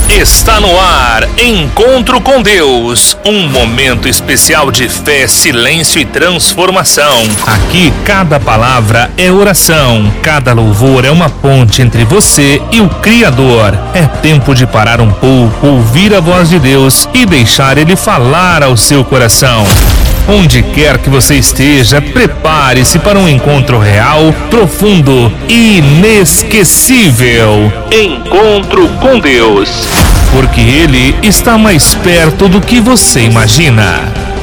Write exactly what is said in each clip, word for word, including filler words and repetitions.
Está no ar, Encontro com Deus, um momento especial de fé, silêncio e transformação. Aqui, cada palavra é oração, cada louvor é uma ponte entre você e o Criador. É tempo de parar um pouco, ouvir a voz de Deus e deixar Ele falar ao seu coração. Onde quer que você esteja, prepare-se para um encontro real, profundo e inesquecível. Encontro com Deus. Porque Ele está mais perto do que você imagina.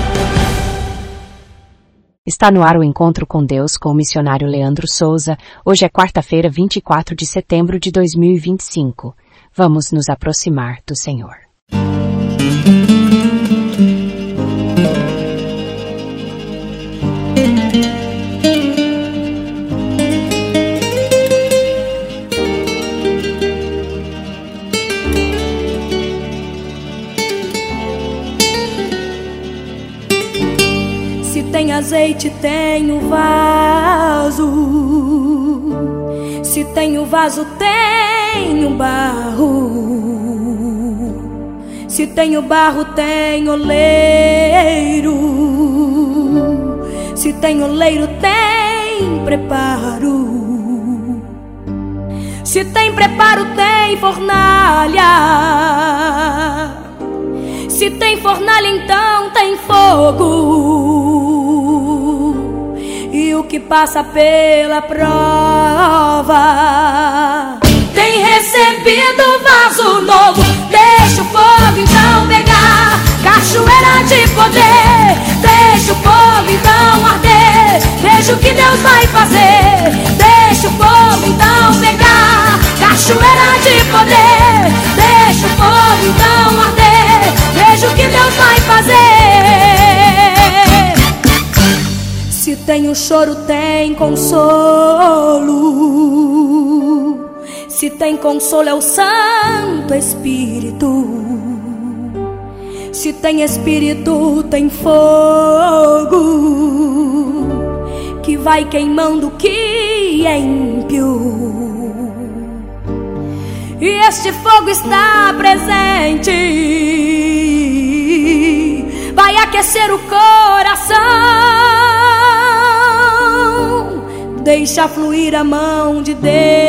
Está no ar o Encontro com Deus com o missionário Leandro Souza. Hoje é quarta-feira, vinte e quatro de setembro de dois mil e vinte e cinco. Vamos nos aproximar do Senhor. Se tem azeite, tem o vaso. Se tem o vaso, tem o barro. Se tem o barro, tem oleiro. Se tem oleiro, tem preparo. Se tem preparo, tem fornalha. Se tem fornalha, então tem fogo. E o que passa pela prova tem recebido vaso novo. Deixa o fogo então pegar, cachoeira de poder. Deixa o fogo então arder, veja o que Deus vai fazer. Deixa o fogo então pegar, cachoeira de poder. Deixa o fogo então arder, veja o que Deus vai fazer. Se tem o choro, tem consolo. Se tem consolo, é o Santo Espírito. Se tem Espírito, tem fogo que vai queimando o que é ímpio. E este fogo está presente, vai aquecer o coração. Deixa fluir a mão de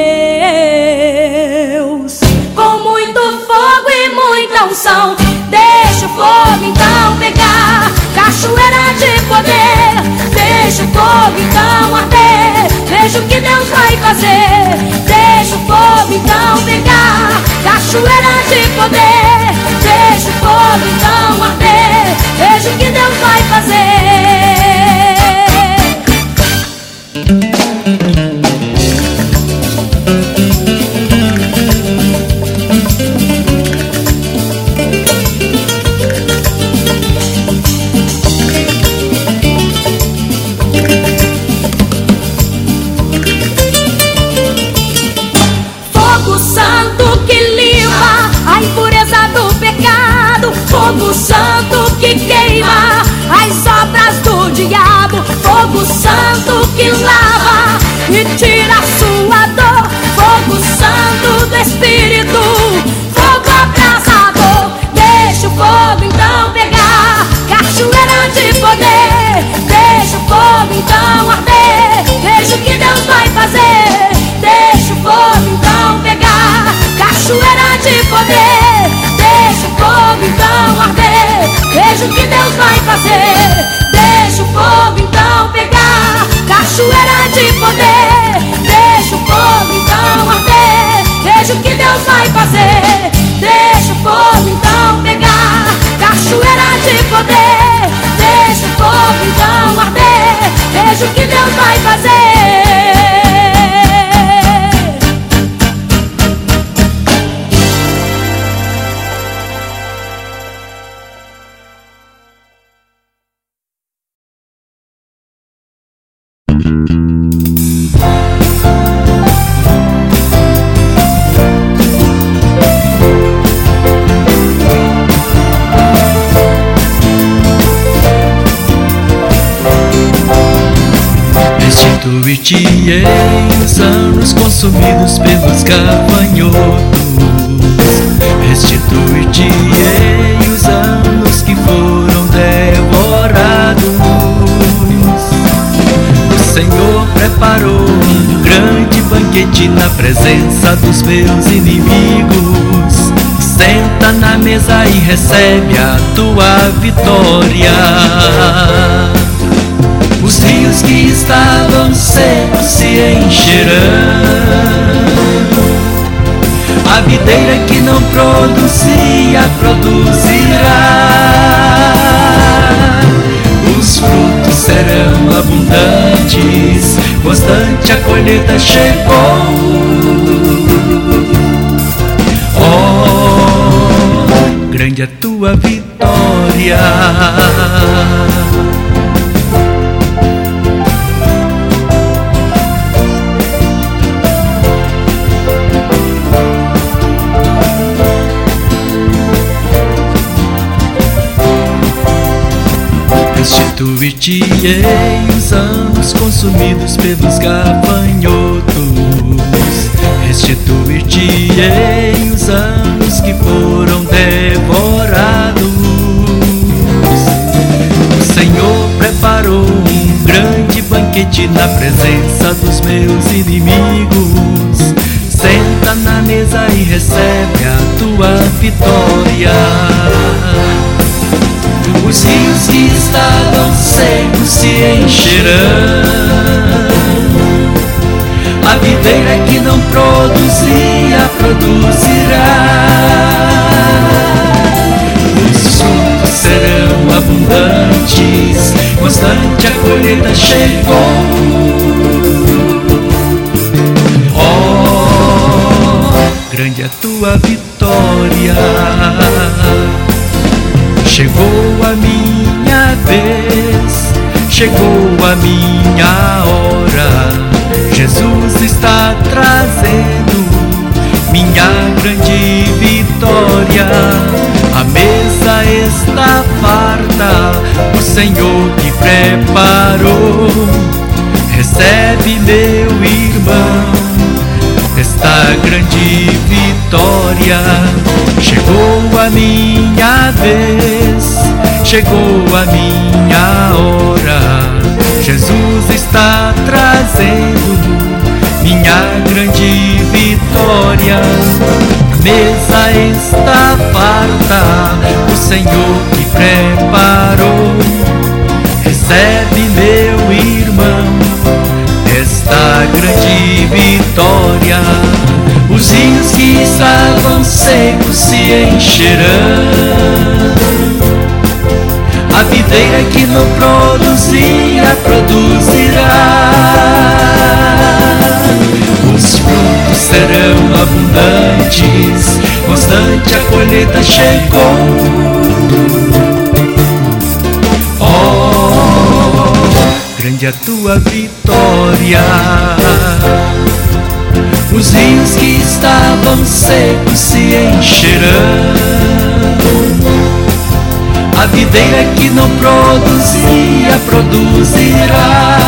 Deus, com muito fogo e muita unção. Deixa o fogo então pegar, cachoeira de poder. Deixa o fogo então arder, veja o que Deus vai fazer. Deixa o fogo então pegar, cachoeira de poder. Deixa o fogo então arder, veja o que Deus vai fazer. Fogo santo que queima as obras do diabo. Fogo santo que lava e tira a sua dor. Fogo santo do Espírito, fogo abrasador. Deixa o fogo então pegar, cachoeira de poder. Deixa o fogo então arder, veja o que Deus vai fazer. Deixa o fogo então pegar, cachoeira de poder. Deixa o fogo então arder, veja o que Deus vai fazer. Deixa o fogo então pegar, cachoeira de poder. Deixa o fogo então arder, veja o que Deus vai fazer. Deixa o fogo então pegar, cachoeira de poder. Deixa o fogo então arder, veja o que Deus vai fazer. Restituir-te-ei os anos consumidos pelos gafanhotos. banquete na presença dos meus inimigos. Senta na mesa e recebe a tua vitória. Os rios que estavam secos se encherão. A videira que não produzia, produzirá. Os frutos serão abundantes, constante a colheita chegou. Oh, grande é a tua vitória. Restituir-te-ei os anos consumidos pelos gafanhotos. Restituir-te-ei os anos que foram devorados. O Senhor preparou um grande banquete na presença dos meus inimigos. Senta na mesa e recebe a tua vitória. Os rios que estavam secos se encherão. A videira que não produzia, produzirá. Os frutos serão abundantes, constante a colheita chegou. Oh, grande é a tua vitória. Chegou a minha vez, chegou a minha hora. Jesus está trazendo minha grande vitória. A mesa está farta, o Senhor que preparou. Recebe, meu irmão, esta grande vitória. Chegou a minha vez, chegou a minha hora. Jesus está trazendo minha grande vitória. A mesa está farta, o Senhor que preparou. Recebe, meu irmão, esta grande vitória. Os rios que estavam secos se encherão. A videira que não produzia, produzirá. Os frutos serão abundantes, constante a colheita chegou. Oh, grande é a tua vitória. Os rios que estavam secos se encherão. A videira que não produzia, produzirá.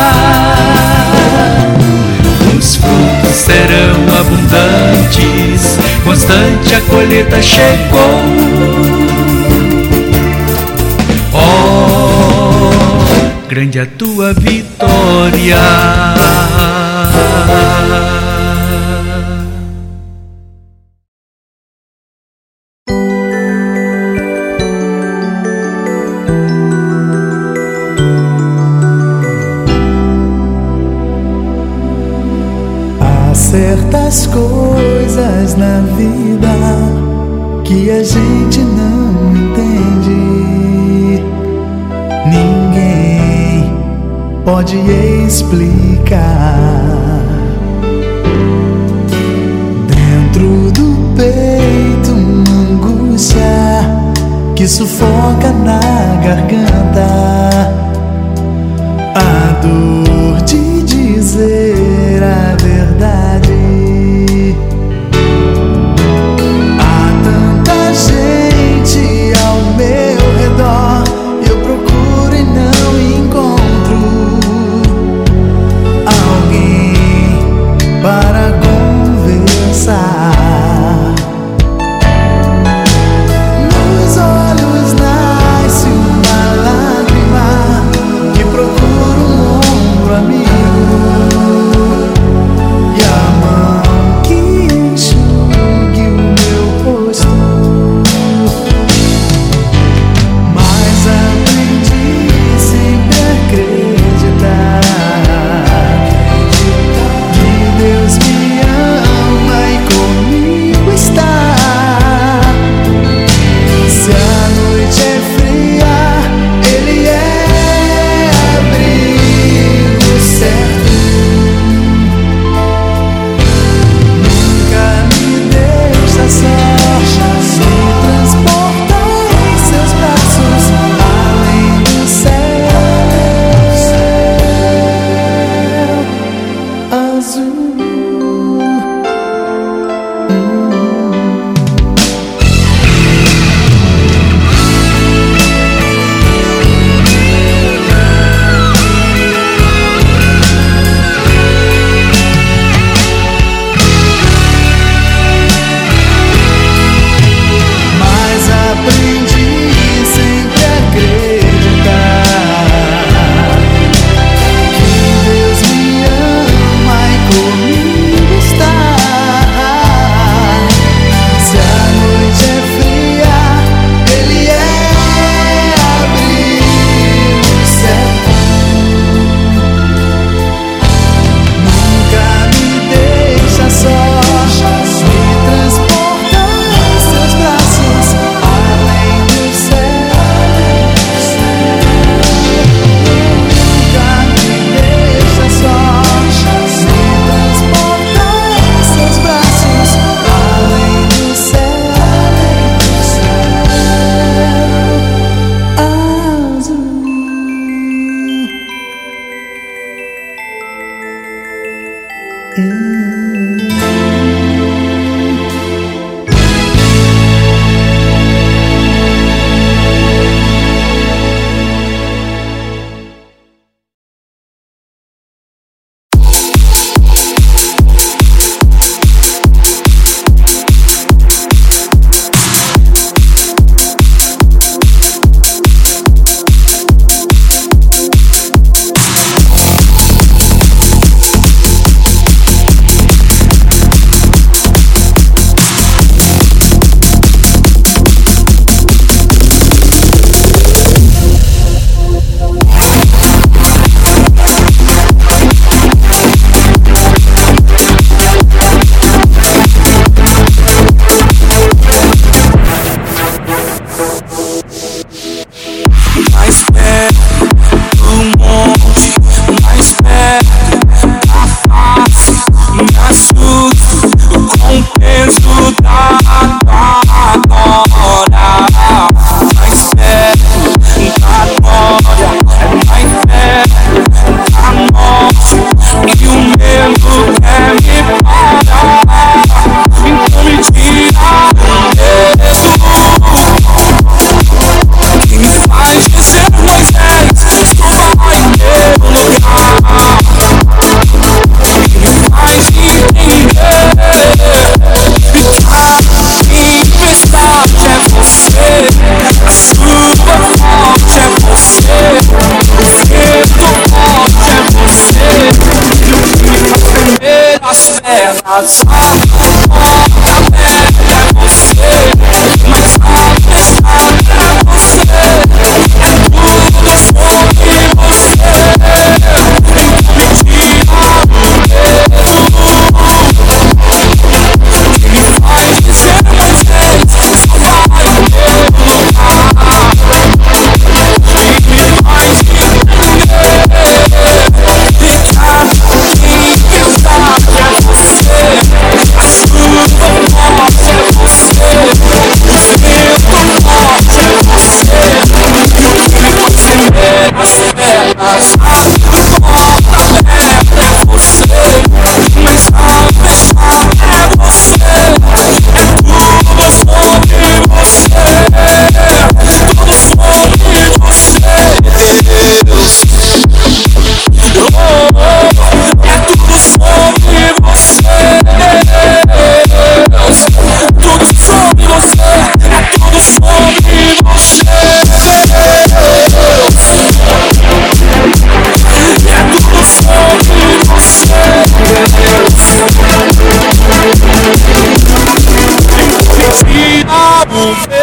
Os frutos serão abundantes, constante a colheita chegou. Oh, grande é a tua vitória. Certas coisas na vida que a gente não entende, ninguém pode explicar. Dentro do peito uma angústia que sufoca na garganta, a dor de dizer a verdade. Há tanta gente ao meu redor, eu procuro e não encontro alguém para conversar. Nos olhos nasce uma lágrima que procura um ombro Move